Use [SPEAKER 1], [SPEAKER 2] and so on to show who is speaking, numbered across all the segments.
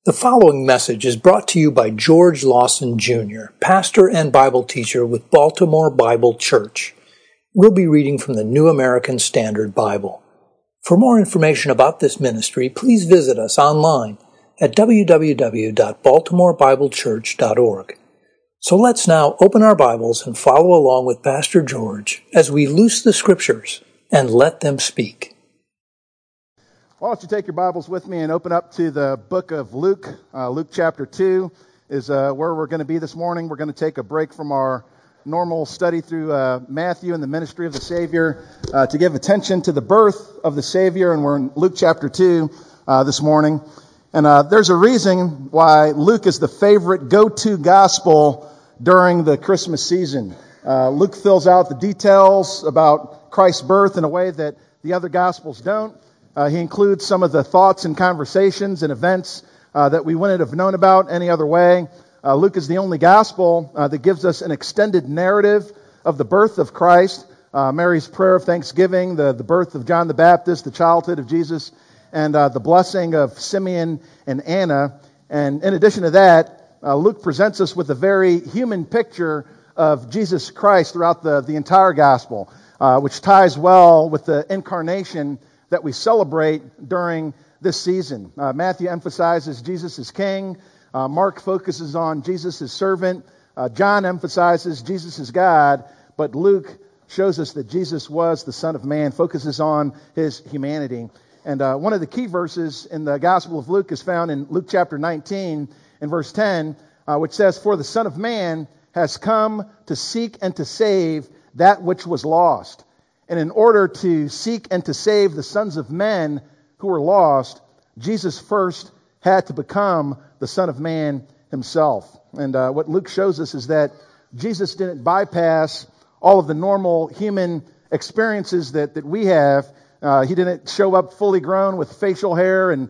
[SPEAKER 1] The following message is brought to you by George Lawson Jr., pastor and Bible teacher with Baltimore Bible Church. We'll be reading from the New American Standard Bible. For more information about this ministry, please visit us online at www.baltimorebiblechurch.org. So let's now open our Bibles and follow along with Pastor George as we loose the Scriptures and let them speak.
[SPEAKER 2] Why don't you take your Bibles with me and open up to the book of Luke. Luke chapter 2 is where we're going to be this morning. We're going to take a break from our normal study through Matthew and the ministry of the Savior to give attention to the birth of the Savior. And we're in Luke chapter 2 this morning. And there's a reason why Luke is the favorite go-to gospel during the Christmas season. Luke fills out the details about Christ's birth in a way that the other gospels don't. He includes some of the thoughts and conversations and events that we wouldn't have known about any other way. Luke is the only gospel that gives us an extended narrative of the birth of Christ, Mary's prayer of thanksgiving, the birth of John the Baptist, the childhood of Jesus, and the blessing of Simeon and Anna. And in addition to that, Luke presents us with a very human picture of Jesus Christ throughout the entire gospel, which ties well with the incarnation that we celebrate during this season. Matthew emphasizes Jesus as king. Mark focuses on Jesus as servant. John emphasizes Jesus as God. But Luke shows us that Jesus was the Son of Man, focuses on his humanity. And one of the key verses in the Gospel of Luke is found in Luke chapter 19 and verse 10, which says, "For the Son of Man has come to seek and to save that which was lost." And in order to seek and to save the sons of men who were lost, Jesus first had to become the Son of Man himself. And what Luke shows us is that Jesus didn't bypass all of the normal human experiences that we have. He didn't show up fully grown with facial hair and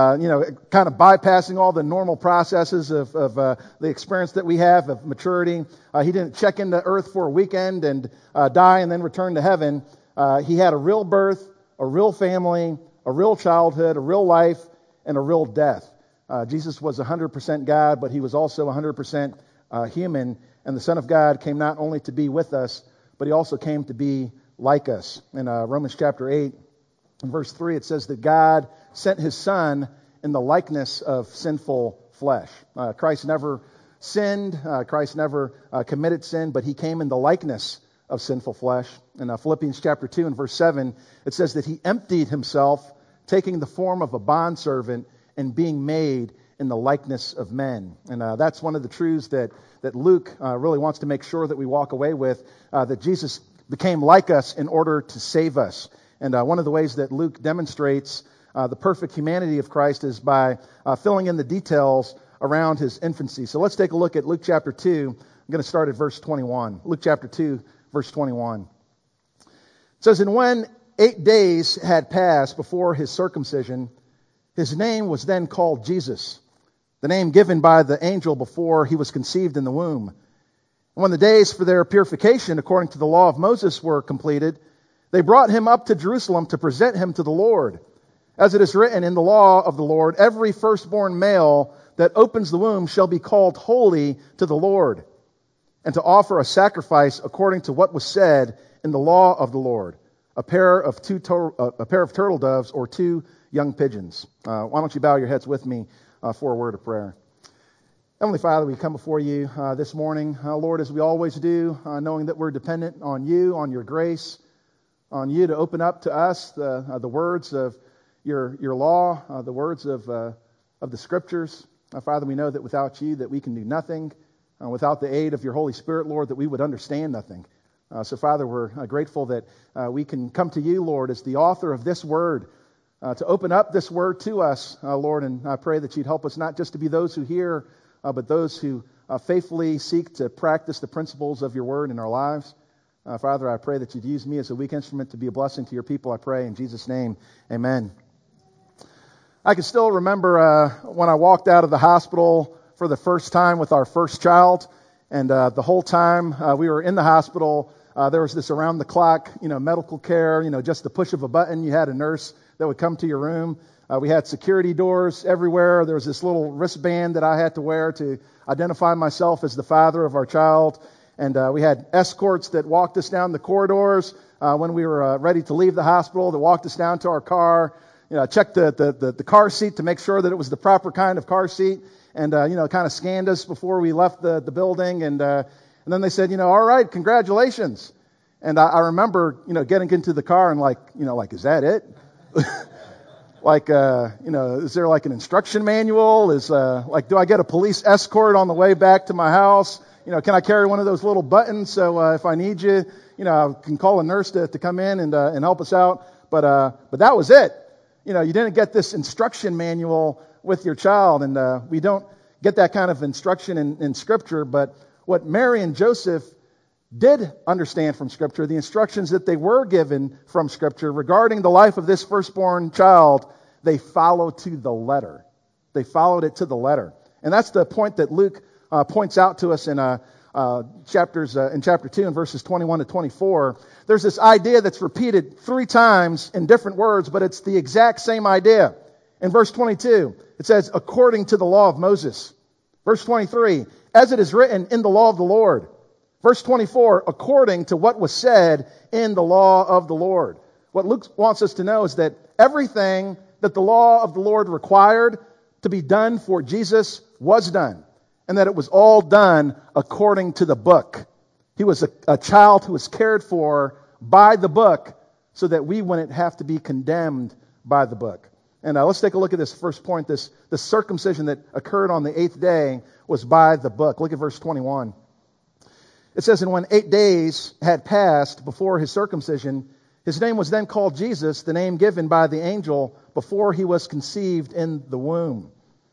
[SPEAKER 2] kind of bypassing all the normal processes of the experience that we have of maturity. He didn't check into earth for a weekend and die and then return to heaven. He had a real birth, a real family, a real childhood, a real life, and a real death. Jesus was 100% God, but he was also 100% human. And the Son of God came not only to be with us, but he also came to be like us. In Romans chapter 8, in verse 3, it says that God sent his Son in the likeness of sinful flesh. Christ never sinned. Christ never committed sin, but he came in the likeness of sinful flesh. In Philippians chapter 2 and verse 7, it says that he emptied himself, taking the form of a bondservant and being made in the likeness of men. And that's one of the truths that Luke really wants to make sure that we walk away with, that Jesus became like us in order to save us. And one of the ways that Luke demonstrates the perfect humanity of Christ is by filling in the details around his infancy. So let's take a look at Luke chapter 2. I'm going to start at verse 21. Luke chapter 2, verse 21. It says, "And when 8 days had passed before his circumcision, his name was then called Jesus, the name given by the angel before he was conceived in the womb. And when the days for their purification according to the law of Moses were completed, they brought him up to Jerusalem to present him to the Lord. As it is written in the law of the Lord, every firstborn male that opens the womb shall be called holy to the Lord, and to offer a sacrifice according to what was said in the law of the Lord, a pair of turtle doves or 2 young pigeons." Why don't you bow your heads with me for a word of prayer. Heavenly Father, we come before you this morning, Lord, as we always do, knowing that we're dependent on you, on your grace, on you to open up to us the words of your law, the words of the Scriptures. Father, we know that without you that we can do nothing. Without the aid of your Holy Spirit, Lord, that we would understand nothing. So, Father, we're grateful that we can come to you, Lord, as the author of this word, to open up this word to us, Lord, and I pray that you'd help us not just to be those who hear, but those who faithfully seek to practice the principles of your word in our lives. Father, I pray that you'd use me as a weak instrument to be a blessing to your people, I pray in Jesus' name, amen. I can still remember when I walked out of the hospital for the first time with our first child, and the whole time we were in the hospital, there was this around-the-clock, medical care, just the push of a button. You had a nurse that would come to your room. We had security doors everywhere. There was this little wristband that I had to wear to identify myself as the father of our child. And we had escorts that walked us down the corridors when we were ready to leave the hospital, that walked us down to our car. Checked the car seat to make sure that it was the proper kind of car seat, and kind of scanned us before we left the building. And then they said, all right, congratulations. And I remember, getting into the car and like, is that it? Is there like an instruction manual? Do I get a police escort on the way back to my house? Can I carry one of those little buttons so if I need you, I can call a nurse to come in and help us out. But that was it. You didn't get this instruction manual with your child, and we don't get that kind of instruction in Scripture. But what Mary and Joseph did understand from Scripture, the instructions that they were given from Scripture regarding the life of this firstborn child, they followed to the letter. They followed it to the letter. And that's the point that Luke points out to us in chapter 2 and verses 21 to 24. There's this idea that's repeated 3 times in different words, but it's the exact same idea. In verse 22, it says, according to the law of Moses. Verse 23, as it is written in the law of the Lord. Verse 24, according to what was said in the law of the Lord. What Luke wants us to know is that everything that the law of the Lord required to be done for Jesus was done. And that it was all done according to the book. He was a child who was cared for by the book so that we wouldn't have to be condemned by the book. And let's take a look at this first point. This circumcision that occurred on the 8th day was by the book. Look at verse 21. It says, and when 8 days had passed before his circumcision, his name was then called Jesus, the name given by the angel before he was conceived in the womb.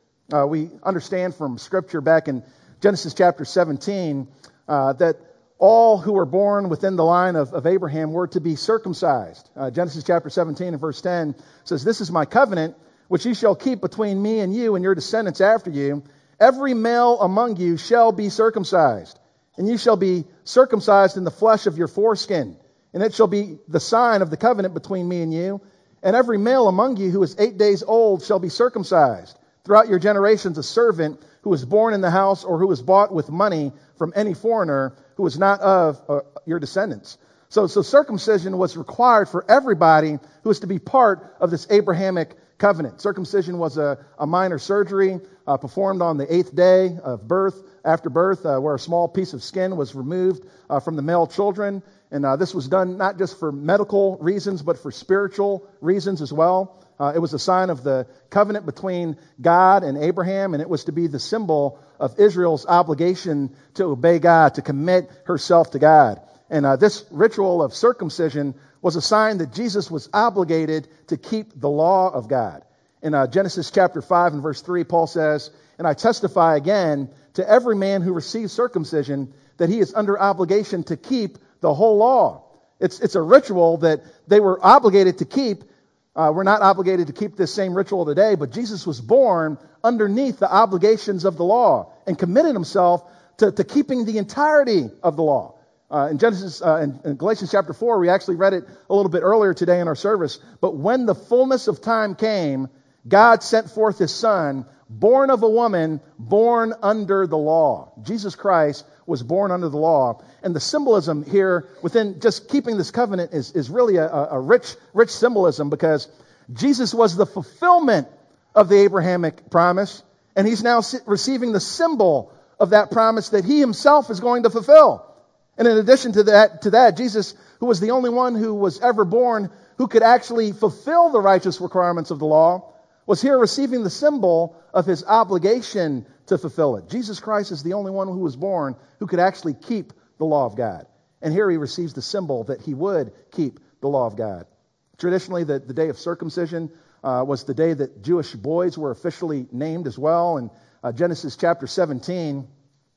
[SPEAKER 2] We understand from Scripture back in Genesis chapter 17 that all who were born within the line of Abraham were to be circumcised. Genesis chapter 17 and verse 10 says, this is my covenant, which ye shall keep between me and you and your descendants after you. Every male among you shall be circumcised, and ye shall be circumcised in the flesh of your foreskin. And it shall be the sign of the covenant between me and you. And every male among you who is 8 days old shall be circumcised. Throughout your generations, a servant who was born in the house or who was bought with money from any foreigner who was not of your descendants. So circumcision was required for everybody who was to be part of this Abrahamic covenant. Circumcision was a minor surgery performed on the 8th day of birth, after birth, where a small piece of skin was removed from the male children. And this was done not just for medical reasons, but for spiritual reasons as well. It was a sign of the covenant between God and Abraham, and it was to be the symbol of Israel's obligation to obey God, to commit herself to God. And this ritual of circumcision was a sign that Jesus was obligated to keep the law of God. In Genesis chapter 5 and verse 3, Paul says, and I testify again to every man who receives circumcision that he is under obligation to keep the whole law. It's a ritual that they were obligated to keep. We're not obligated to keep this same ritual today, but Jesus was born underneath the obligations of the law and committed himself to keeping the entirety of the law. In Galatians chapter 4, we actually read it a little bit earlier today in our service. But when the fullness of time came, God sent forth his Son, born of a woman, born under the law. Jesus Christ was born under the law. And the symbolism here within just keeping this covenant is really a rich symbolism, because Jesus was the fulfillment of the Abrahamic promise, and he's now receiving the symbol of that promise that he himself is going to fulfill. And in addition to that, Jesus, who was the only one who was ever born who could actually fulfill the righteous requirements of the law, was here receiving the symbol of his obligation to fulfill it. Jesus Christ is the only one who was born who could actually keep the law of God. And here he receives the symbol that he would keep the law of God. Traditionally, the day of circumcision was the day that Jewish boys were officially named as well. In Genesis chapter 17,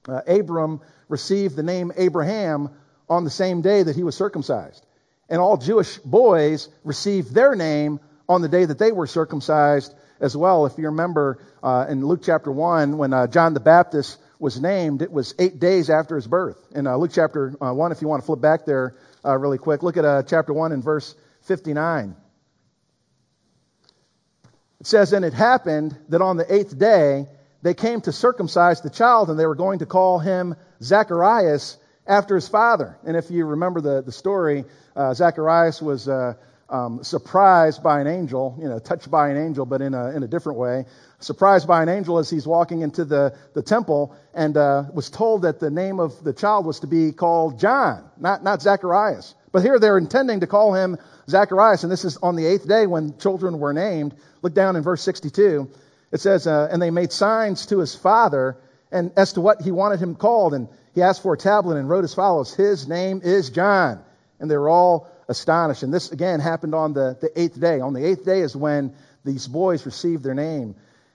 [SPEAKER 2] Abram received the name Abraham on the same day that he was circumcised. And all Jewish boys received their name on the day that they were circumcised as well. If you remember in Luke chapter 1, when John the Baptist was named, it was 8 days after his birth. In Luke chapter 1, if you want to flip back there really quick, look at chapter 1 and verse 59. It says, and it happened that on the 8th day, they came to circumcise the child, and they were going to call him Zacharias after his father. And if you remember the story, Zacharias was surprised by an angel, touched by an angel, but in a different way. Surprised by an angel as he's walking into the temple, and was told that the name of the child was to be called John, not Zacharias. But here they're intending to call him Zacharias, and this is on the 8th day when children were named. Look down in verse 62. It says, and they made signs to his father and as to what he wanted him called. And he asked for a tablet and wrote as follows, his name is John. And they were all astonished. And this, again, happened on the 8th day. On the 8th day is when these boys received their name.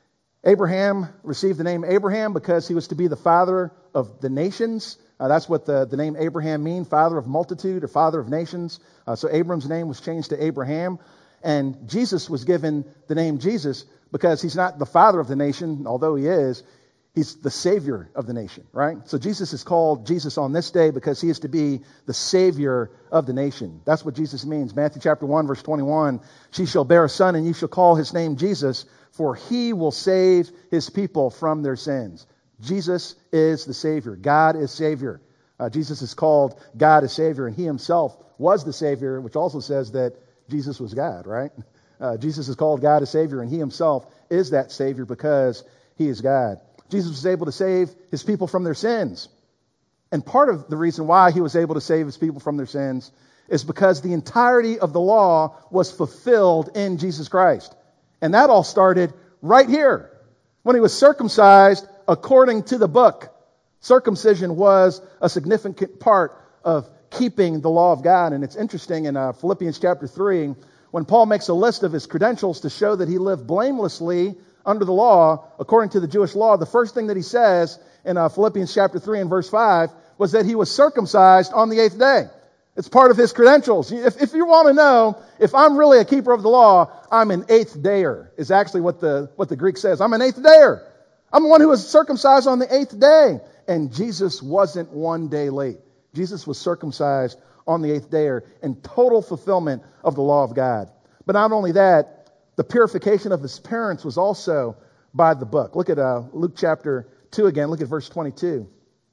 [SPEAKER 2] Abraham received the name Abraham because he was to be the father of the nations. That's what the name Abraham means, father of multitude or father of nations. So Abram's name was changed to Abraham. And Jesus was given the name Jesus because he's not the father of the nation, although he is. He's the Savior of the nation, right? So Jesus is called Jesus on this day because he is to be the Savior of the nation. That's what Jesus means. Matthew chapter 1, verse 21, she shall bear a son, and you shall call his name Jesus, for he will save his people from their sins. Jesus is the Savior. God is Savior. Jesus is called God is Savior, and he himself was the Savior, which also says that Jesus was God, right? Jesus is called God as Savior, and he himself is that Savior because he is God. Jesus was able to save his people from their sins. And part of the reason why he was able to save his people from their sins is because the entirety of the law was fulfilled in Jesus Christ. And that all started right here, when he was circumcised according to the book. Circumcision was a significant part of keeping the law of God. And it's interesting in Philippians chapter 3, when Paul makes a list of his credentials to show that he lived blamelessly under the law, according to the Jewish law, the first thing that he says in Philippians chapter 3 and verse 5 was that he was circumcised on the 8th day. It's part of his credentials. If you want to know if I'm really a keeper of the law, I'm an 8th dayer, is actually what the Greek says. I'm an 8th dayer. I'm the one who was circumcised on the 8th day. And Jesus wasn't one day late. Jesus was circumcised on the 8th day in total fulfillment of the law of God. But not only that, the purification of his parents was also by the book. Look at Luke chapter 2 again. Look at verse 22.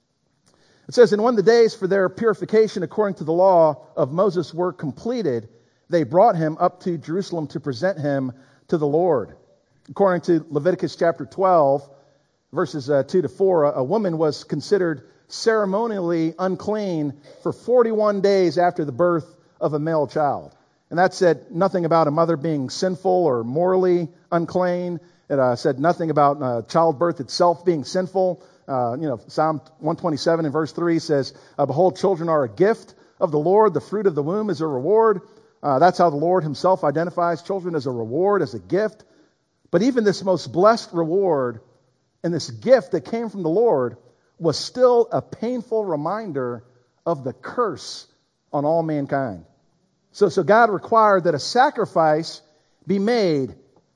[SPEAKER 2] It says, and when the days for their purification according to the law of Moses were completed, they brought him up to Jerusalem to present him to the Lord. According to Leviticus chapter 12, verses 2 to 4, a woman was considered ceremonially unclean for 41 days after the birth of a male child. And that said nothing about a mother being sinful or morally unclean. It said nothing about childbirth itself being sinful. Psalm 127 and verse 3 says, behold, children are a gift of the Lord. The fruit of the womb is a reward. That's how the Lord himself identifies children, as a reward, as a gift. But even this most blessed reward and this gift that came from the Lord was still a painful reminder of the curse on all mankind. So God required that a sacrifice be made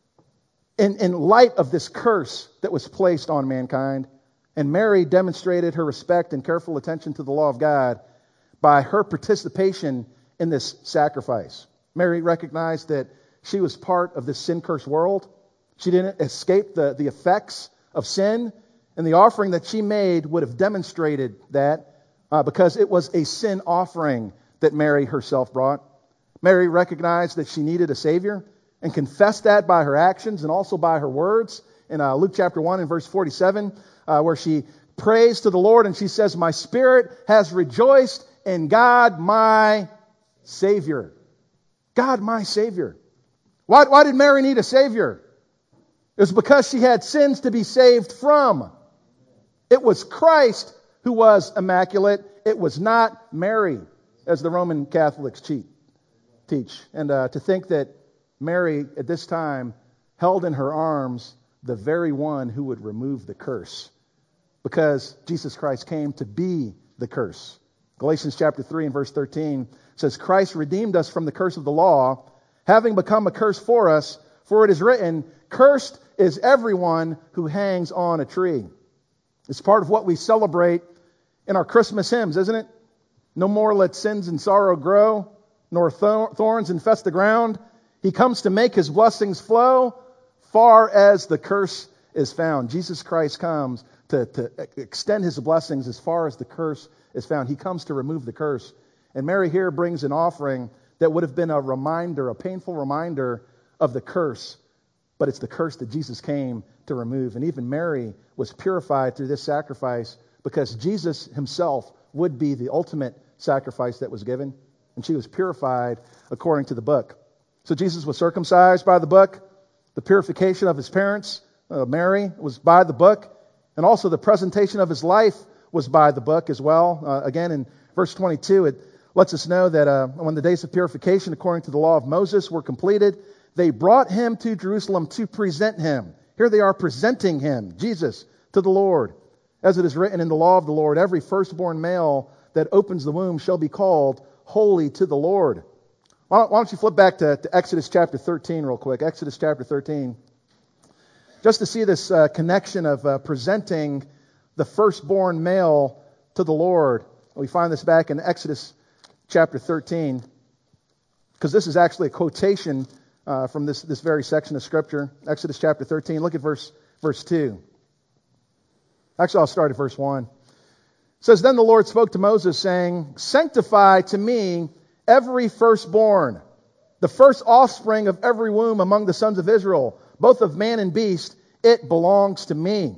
[SPEAKER 2] in light of this curse that was placed on mankind. And Mary demonstrated her respect and careful attention to the law of God by her participation in this sacrifice. Mary recognized that she was part of this sin-cursed world. She didn't escape the effects of sin. And the offering that she made would have demonstrated that because it was a sin offering that Mary herself brought. Mary recognized that she needed a Savior and confessed that by her actions and also by her words. In Luke chapter 1 and verse 47, where she prays to the Lord and she says, my spirit has rejoiced in God my Savior. God my Savior. Why did Mary need a Savior? It was because she had sins to be saved from. It was Christ who was immaculate. It was not Mary, as the Roman Catholics teach. And to think that Mary at this time held in her arms the very one who would remove the curse, because Jesus Christ came to be the curse. Galatians chapter 3 and verse 13 says, Christ redeemed us from the curse of the law, having become a curse for us, for it is written, cursed is everyone who hangs on a tree. It's part of what we celebrate in our Christmas hymns, isn't it? No more let sins and sorrow grow, nor thorns infest the ground. He comes to make his blessings flow far as the curse is found. Jesus Christ comes to extend his blessings as far as the curse is found. He comes to remove the curse. And Mary here brings an offering that would have been a reminder, a painful reminder of the curse. But it's the curse that Jesus came to remove. And even Mary was purified through this sacrifice because Jesus himself would be the ultimate sacrifice that was given. And she was purified according to the book. So Jesus was circumcised by the book. The purification of his parents, Mary, was by the book. And also the presentation of his life was by the book as well. Again, in verse 22, it lets us know that when the days of purification according to the law of Moses were completed, they brought him to Jerusalem to present him. Here they are presenting him, Jesus, to the Lord. As it is written in the law of the Lord, every firstborn male that opens the womb shall be called holy to the Lord. Why don't you flip back to Exodus chapter 13 real quick. Exodus chapter 13. Just to see this connection of presenting the firstborn male to the Lord. We find this back in Exodus chapter 13. Because this is actually a quotation from this very section of Scripture. Exodus chapter 13. Look at verse 2. Actually, I'll start at verse 1. It says, Then the Lord spoke to Moses, saying, Sanctify to me every firstborn, the first offspring of every womb among the sons of Israel, both of man and beast, it belongs to me.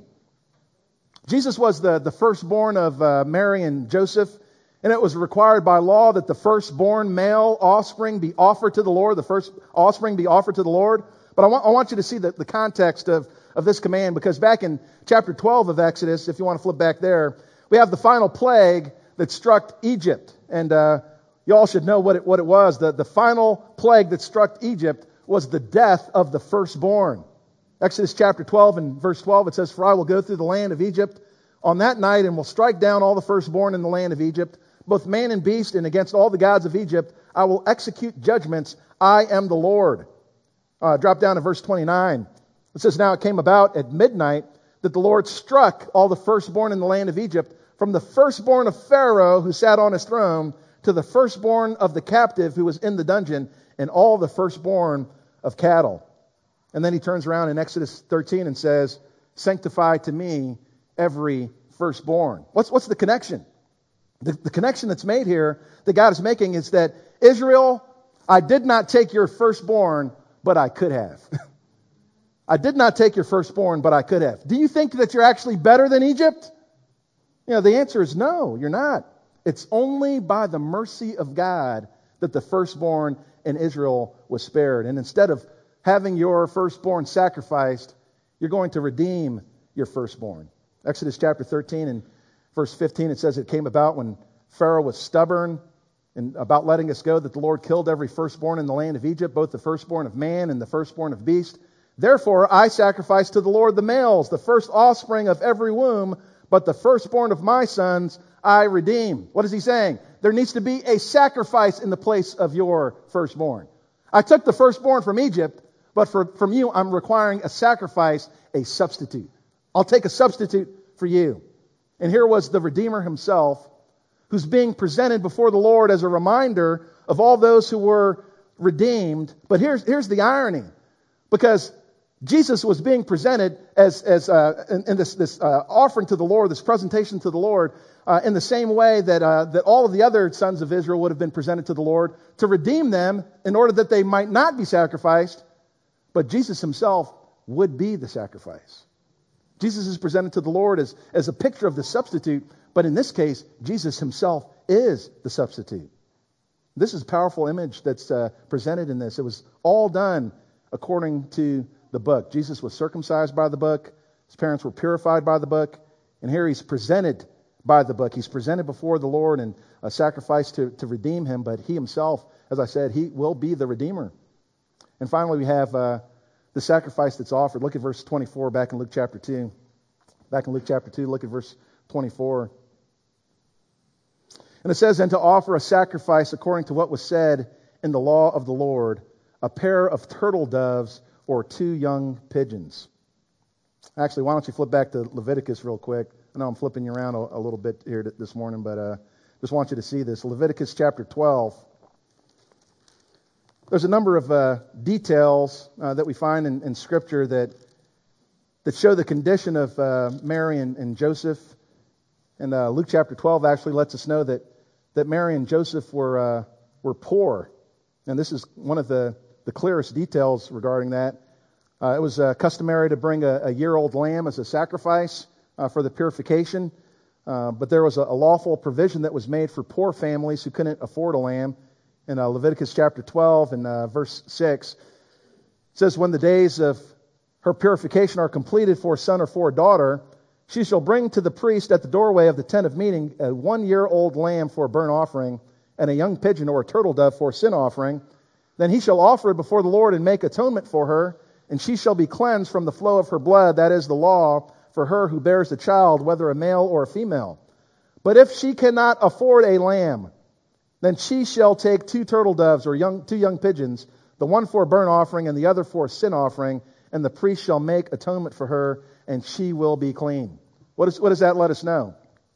[SPEAKER 2] Jesus was the firstborn of Mary and Joseph, and it was required by law that the firstborn male offspring be offered to the Lord, the first offspring be offered to the Lord. But I want you to see the context of this command, because back in chapter 12 of Exodus, if you want to flip back there, we have the final plague that struck Egypt. And you all should know what it was. The final plague that struck Egypt was the death of the firstborn. Exodus chapter 12 and verse 12, it says, For I will go through the land of Egypt on that night and will strike down all the firstborn in the land of Egypt, both man and beast, and against all the gods of Egypt I will execute judgments. I am the Lord. Drop down to verse 29. It says, Now it came about at midnight that the Lord struck all the firstborn in the land of Egypt, from the firstborn of Pharaoh who sat on his throne to the firstborn of the captive who was in the dungeon, and all the firstborn of cattle. And then he turns around in Exodus 13 and says, Sanctify to me every firstborn. What's the connection? The connection that's made here, that God is making, is that Israel, I did not take your firstborn, but I could have. I did not take your firstborn, but I could have. Do you think that you're actually better than Egypt? The answer is no, you're not. It's only by the mercy of God that the firstborn in Israel was spared. And instead of having your firstborn sacrificed, you're going to redeem your firstborn. Exodus chapter 13 and verse 15, it says, It came about when Pharaoh was stubborn and about letting us go that the Lord killed every firstborn in the land of Egypt, both the firstborn of man and the firstborn of beast. Therefore I sacrifice to the Lord the males, the first offspring of every womb, but the firstborn of my sons I redeem. What is he saying? There needs to be a sacrifice in the place of your firstborn. I took the firstborn from Egypt, but from you I'm requiring a sacrifice, a substitute. I'll take a substitute for you. And here was the Redeemer himself, who's being presented before the Lord as a reminder of all those who were redeemed. But here's the irony, because Jesus was being presented as in this offering to the Lord, this presentation to the Lord, in the same way that all of the other sons of Israel would have been presented to the Lord to redeem them in order that they might not be sacrificed. But Jesus himself would be the sacrifice. Jesus is presented to the Lord as a picture of the substitute, but in this case, Jesus himself is the substitute. This is a powerful image that's presented in this. It was all done according to the book. Jesus was circumcised by the book. His parents were purified by the book. And here he's presented by the book. He's presented before the Lord and a sacrifice to redeem him, but he himself, as I said, he will be the Redeemer. And finally, we have the sacrifice that's offered. Look at verse 24 back in Luke chapter 2. Back in Luke chapter 2, look at verse 24. And it says, And to offer a sacrifice according to what was said in the law of the Lord, a pair of turtle doves or 2 young pigeons. Actually, why don't you flip back to Leviticus real quick? I know I'm flipping you around a little bit here this morning, but just want you to see this. Leviticus chapter 12. There's a number of details that we find in Scripture that show the condition of Mary and Joseph. And Luke chapter 12 actually lets us know that Mary and Joseph were poor. And this is one of the clearest details regarding that. It was customary to bring a year-old lamb as a sacrifice for the purification. But there was a lawful provision that was made for poor families who couldn't afford a lamb. In Leviticus chapter 12 and verse 6, it says, "When the days of her purification are completed for a son or for a daughter, she shall bring to the priest at the doorway of the tent of meeting a 1-year-old lamb for a burnt offering and a young pigeon or a turtle dove for a sin offering. Then he shall offer it before the Lord and make atonement for her, and she shall be cleansed from the flow of her blood. That is the law for her who bears the child, whether a male or a female. But if she cannot afford a lamb, then she shall take 2 turtle doves or 2 young pigeons, the one for a burnt offering and the other for a sin offering, and the priest shall make atonement for her, and she will be clean." What does that let us know?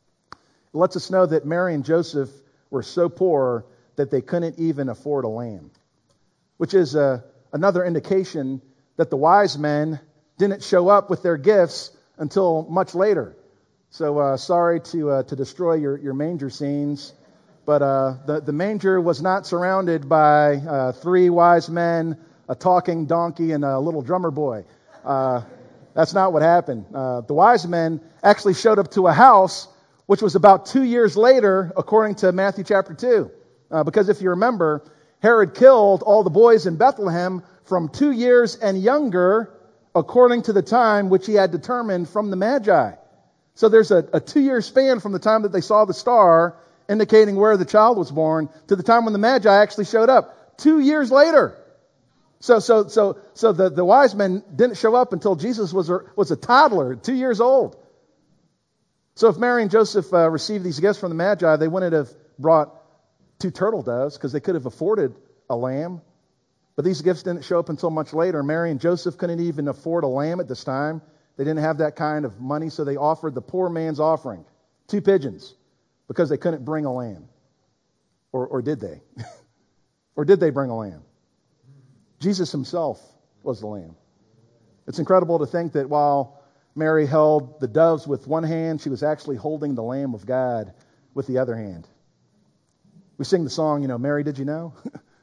[SPEAKER 2] It lets us know that Mary and Joseph were so poor that they couldn't even afford a lamb, which is another indication that the wise men didn't show up with their gifts until much later. So sorry to destroy your manger scenes. But the manger was not surrounded by 3 wise men, a talking donkey, and a little drummer boy. That's not what happened. The wise men actually showed up to a house, which was about 2 years later, according to Matthew chapter 2. Because if you remember, Herod killed all the boys in Bethlehem from 2 years and younger, according to the time which he had determined from the Magi. So there's a 2-year span from the time that they saw the star, indicating where the child was born, to the time when the Magi actually showed up. 2 years later. So the wise men didn't show up until Jesus was a toddler, 2 years old. So if Mary and Joseph received these gifts from the Magi, they wouldn't have brought 2 turtle doves because they could have afforded a lamb. But these gifts didn't show up until much later. Mary and Joseph couldn't even afford a lamb at this time. They didn't have that kind of money, so they offered the poor man's offering, 2 pigeons. Because they couldn't bring a lamb. Or did they? Or did they bring a lamb? Jesus himself was the lamb. It's incredible to think that while Mary held the doves with one hand, she was actually holding the Lamb of God with the other hand. We sing the song, Mary, did you know?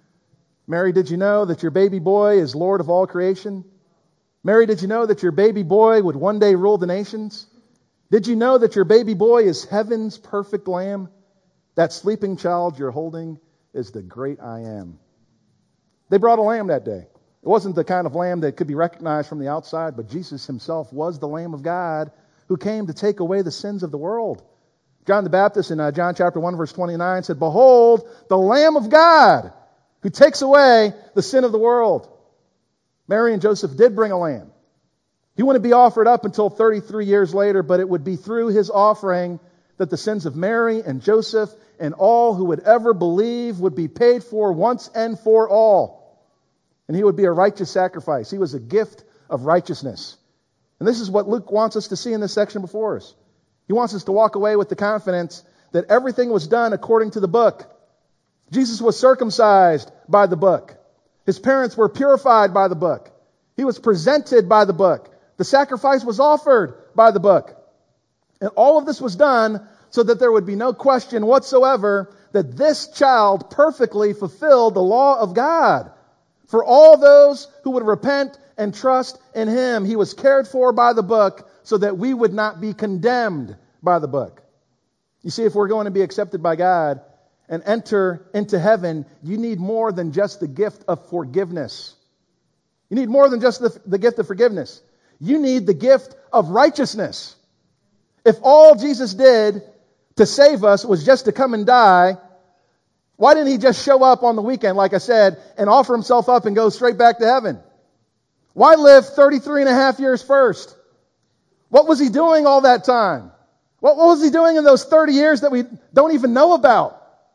[SPEAKER 2] Mary, did you know that your baby boy is Lord of all creation? Mary, did you know that your baby boy would one day rule the nations? Did you know that your baby boy is heaven's perfect lamb? That sleeping child you're holding is the great I am. They brought a lamb that day. It wasn't the kind of lamb that could be recognized from the outside, but Jesus himself was the Lamb of God who came to take away the sins of the world. John the Baptist in John chapter 1 verse 29 said, "Behold, the Lamb of God who takes away the sin of the world." Mary and Joseph did bring a lamb. He wouldn't be offered up until 33 years later, but it would be through his offering that the sins of Mary and Joseph and all who would ever believe would be paid for once and for all. And he would be a righteous sacrifice. He was a gift of righteousness. And this is what Luke wants us to see in this section before us. He wants us to walk away with the confidence that everything was done according to the book. Jesus was circumcised by the book. His parents were purified by the book. He was presented by the book. The sacrifice was offered by the book. And all of this was done so that there would be no question whatsoever that this child perfectly fulfilled the law of God. For all those who would repent and trust in him, he was cared for by the book so that we would not be condemned by the book. You see, if we're going to be accepted by God and enter into heaven, you need more than just the gift of forgiveness. You need more than just the gift of forgiveness. You need the gift of righteousness. If all Jesus did to save us was just to come and die, why didn't he just show up on the weekend, like I said, and offer himself up and go straight back to heaven? Why live 33 and a half years first? What was he doing all that time? What was he doing in those 30 years that we don't even know about?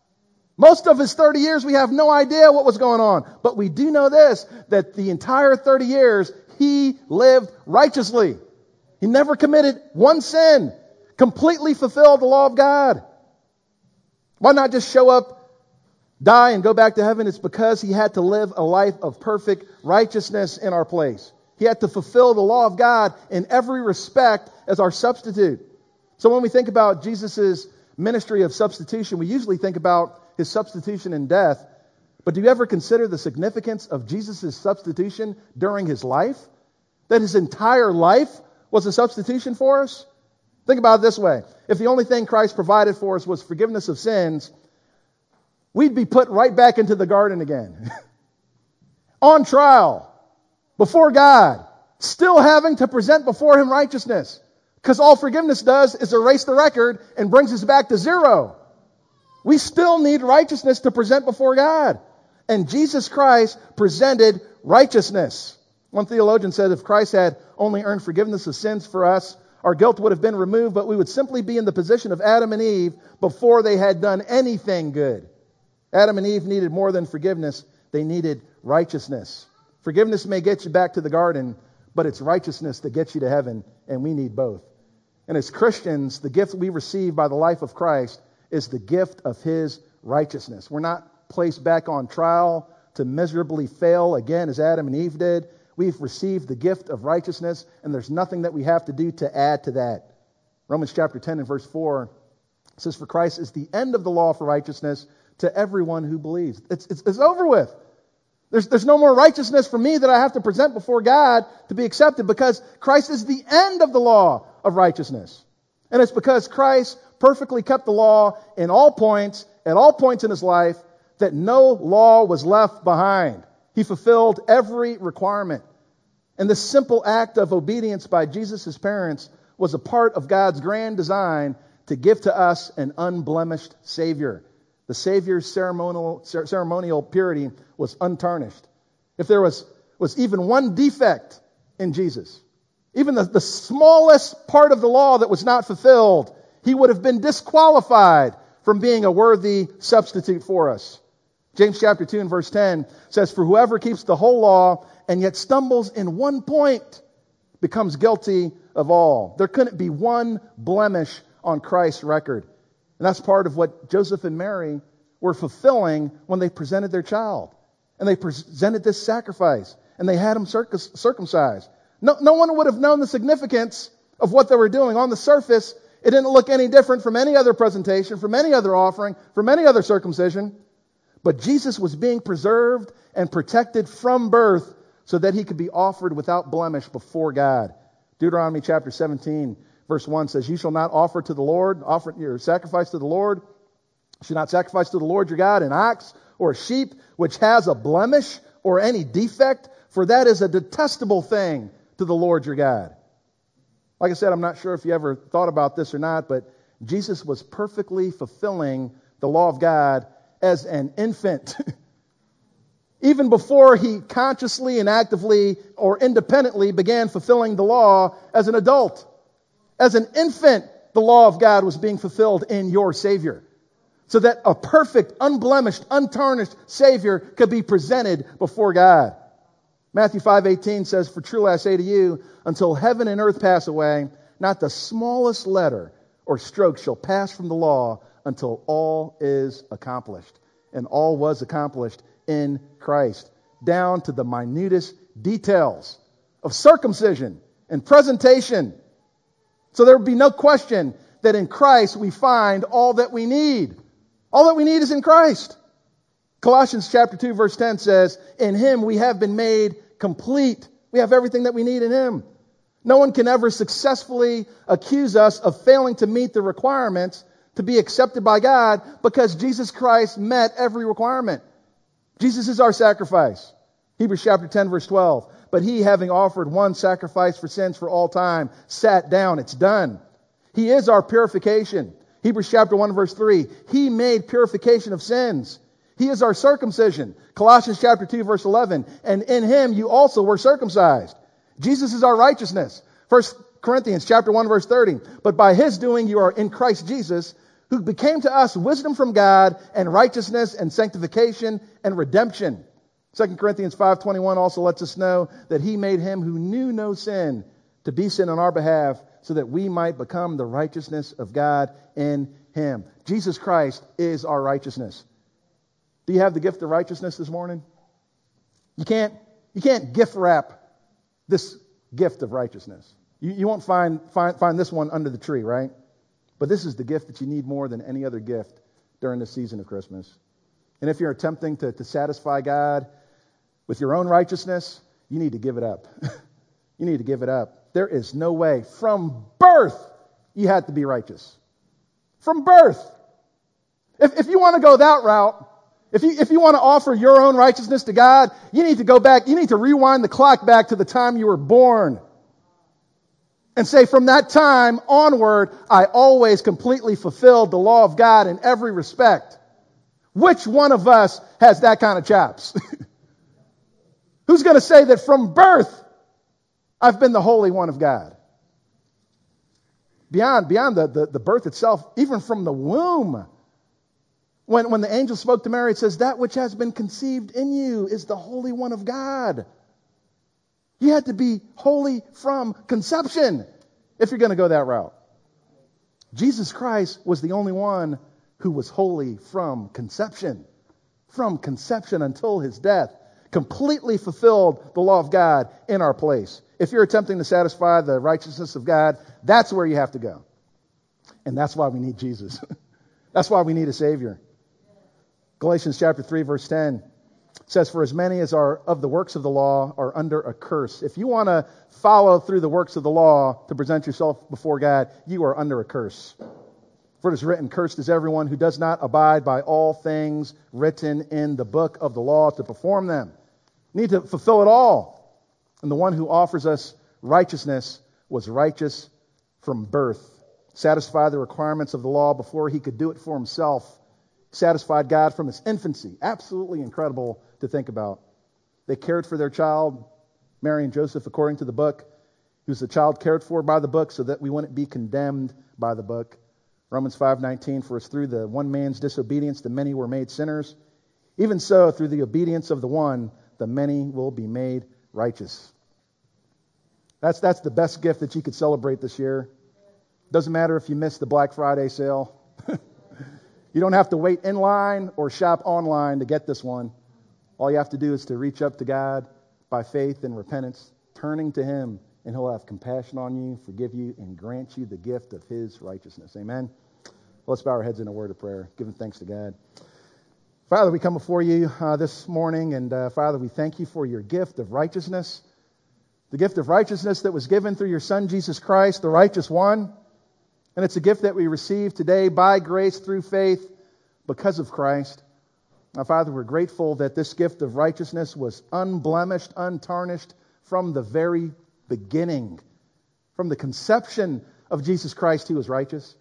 [SPEAKER 2] Most of his 30 years, we have no idea what was going on. But we do know this, that the entire 30 years, he lived righteously. He never committed one sin. Completely fulfilled the law of God. Why not just show up die and go back to heaven, it's because he had to live a life of perfect righteousness in our place. He had to fulfill the law of God in every respect as our substitute. So when we think about Jesus' ministry of substitution, we usually think about his substitution in death. But do you ever consider the significance of Jesus' substitution during his life? That his entire life was a substitution for us? Think about it this way. If the only thing Christ provided for us was forgiveness of sins, we'd be put right back into the garden again. On trial, before God, still having to present before him righteousness. Because all forgiveness does is erase the record and brings us back to zero. We still need righteousness to present before God. And Jesus Christ presented righteousness. One theologian said if Christ had only earned forgiveness of sins for us, our guilt would have been removed, but we would simply be in the position of Adam and Eve before they had done anything good. Adam and Eve needed more than forgiveness. They needed righteousness. Forgiveness may get you back to the garden, but it's righteousness that gets you to heaven, and we need both. And as Christians, the gift we receive by the life of Christ is the gift of his righteousness. We're not placed back on trial to miserably fail again as Adam and Eve did. We've received the gift of righteousness, and there's nothing that we have to do to add to that. Romans chapter 10 and verse 4 says, "For Christ is the end of the law for righteousness to everyone who believes." It's over with. There's no more righteousness for me that I have to present before God to be accepted, because Christ is the end of the law of righteousness. And it's because Christ perfectly kept the law in all points, at all points in his life, that no law was left behind. He fulfilled every requirement. And this simple act of obedience by Jesus' parents was a part of God's grand design to give to us an unblemished Savior. The Savior's ceremonial purity was untarnished. If there was even one defect in Jesus, even the smallest part of the law that was not fulfilled, he would have been disqualified from being a worthy substitute for us. James chapter 2 and verse 10 says, "For whoever keeps the whole law and yet stumbles in one point becomes guilty of all." There couldn't be one blemish on Christ's record. And that's part of what Joseph and Mary were fulfilling when they presented their child. And they presented this sacrifice. And they had him circumcised. No one would have known the significance of what they were doing. On the surface, it didn't look any different from any other presentation, from any other offering, from any other circumcision. But Jesus was being preserved and protected from birth so that he could be offered without blemish before God. Deuteronomy chapter 17, verse 1 says, "You shall not offer your sacrifice to the Lord. You should not sacrifice to the Lord your God an ox or a sheep which has a blemish or any defect, for that is a detestable thing to the Lord your God." Like I said, I'm not sure if you ever thought about this or not, but Jesus was perfectly fulfilling the law of God as an infant. Even before he consciously and actively or independently began fulfilling the law as an adult. As an infant, the law of God was being fulfilled in your Savior. So that a perfect, unblemished, untarnished Savior could be presented before God. Matthew 5:18 says, "For truly I say to you, until heaven and earth pass away, not the smallest letter or stroke shall pass from the law until all is accomplished." And all was accomplished in Christ, down to the minutest details of circumcision and presentation. So there would be no question that in Christ we find all that we need. All that we need is in Christ. Colossians chapter 2 verse 10 says, "In him we have been made complete." We have everything that we need in him. No one can ever successfully accuse us of failing to meet the requirements to be accepted by God, because Jesus Christ met every requirement. Jesus is our sacrifice. Hebrews chapter 10 verse 12. "But he, having offered one sacrifice for sins for all time, sat down." It's done. He is our purification. Hebrews chapter 1 verse 3. "He made purification of sins." He is our circumcision. Colossians chapter 2 verse 11. "And in him you also were circumcised." Jesus is our righteousness. 1 Corinthians chapter 1 verse 30. "But by his doing you are in Christ Jesus, who became to us wisdom from God and righteousness and sanctification and redemption." 2 Corinthians 5:21 also lets us know that he made him who knew no sin to be sin on our behalf, so that we might become the righteousness of God in him. Jesus Christ is our righteousness. Do you have the gift of righteousness this morning? You can't gift wrap this gift of righteousness. You won't find this one under the tree, right? But this is the gift that you need more than any other gift during the season of Christmas. And if you're attempting to satisfy God with your own righteousness, you need to give it up. You need to give it up. There is no way. From birth, you had to be righteous. From birth. If you want to go that route, if you want to offer your own righteousness to God, you need to go back, you need to rewind the clock back to the time you were born. And say, from that time onward, I always completely fulfilled the law of God in every respect. Which one of us has that kind of chops? Who's going to say that from birth, I've been the Holy One of God? Beyond the birth itself, even from the womb. When the angel spoke to Mary, it says, that which has been conceived in you is the Holy One of God. You had to be holy from conception if you're going to go that route. Jesus Christ was the only one who was holy from conception. From conception until his death. Completely fulfilled the law of God in our place. If you're attempting to satisfy the righteousness of God, that's where you have to go. And that's why we need Jesus. That's why we need a Savior. Galatians chapter 3, verse 10 says, for as many as are of the works of the law are under a curse. If you want to follow through the works of the law to present yourself before God, you are under a curse. For it is written, cursed is everyone who does not abide by all things written in the book of the law to perform them. You need to fulfill it all. And the one who offers us righteousness was righteous from birth. Satisfied the requirements of the law before he could do it for himself. Satisfied God from his infancy. Absolutely incredible to think about. They cared for their child, Mary and Joseph, according to the book. He was the child cared for by the book so that we wouldn't be condemned by the book. Romans 5:19, for it's through the one man's disobedience the many were made sinners. Even so, through the obedience of the one, the many will be made righteous. That's the best gift that you could celebrate this year. Doesn't matter if you missed the Black Friday sale. You don't have to wait in line or shop online to get this one. All you have to do is to reach up to God by faith and repentance, turning to him, and he'll have compassion on you, forgive you, and grant you the gift of his righteousness. Amen? Let's bow our heads in a word of prayer, giving thanks to God. Father, we come before you this morning, and Father, we thank you for your gift of righteousness, the gift of righteousness that was given through your Son, Jesus Christ, the righteous one. And it's a gift that we receive today by grace through faith because of Christ. Now, Father, we're grateful that this gift of righteousness was unblemished, untarnished from the very beginning. From the conception of Jesus Christ, he was righteous.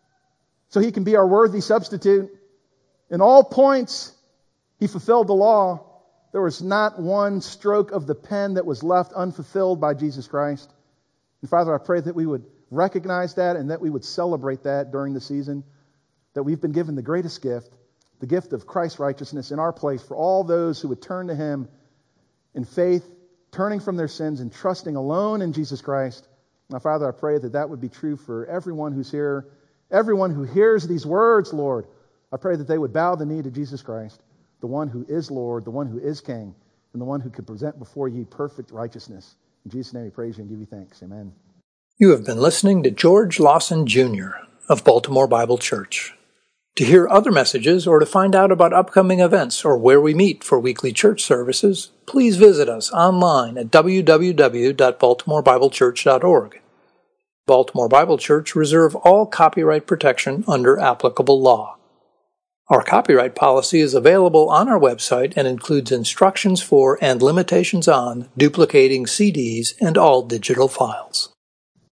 [SPEAKER 2] So he can be our worthy substitute. In all points, he fulfilled the law. There was not one stroke of the pen that was left unfulfilled by Jesus Christ. And Father, I pray that we would recognize that and that we would celebrate that during the season, that we've been given the greatest gift, the gift of Christ's righteousness in our place for all those who would turn to him in faith, turning from their sins and trusting alone in Jesus Christ. Now, Father, I pray that that would be true for everyone who's here, everyone who hears these words, Lord. I pray that they would bow the knee to Jesus Christ, the one who is Lord, the one who is King, and the one who can present before you perfect righteousness. In Jesus' name we praise you and give you thanks. Amen.
[SPEAKER 1] You have been listening to George Lawson Jr. of Baltimore Bible Church. To hear other messages or to find out about upcoming events or where we meet for weekly church services, please visit us online at www.baltimorebiblechurch.org. Baltimore Bible Church reserve all copyright protection under applicable law. Our copyright policy is available on our website and includes instructions for and limitations on duplicating CDs and all digital files.